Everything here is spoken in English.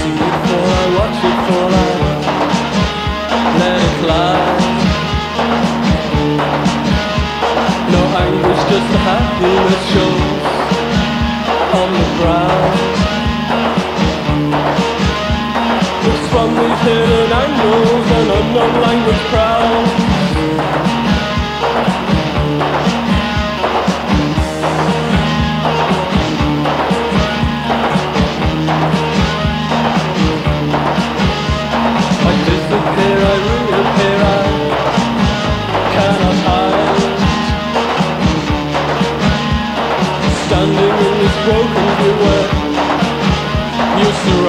see it fall, I watch it fall, I let it fly. No anguish, just the happiness shows on the brow. Looks from these hidden angles, an unknown language prowls. I disappear, I reappear, I cannot hide. Standing in this broken view where you surround.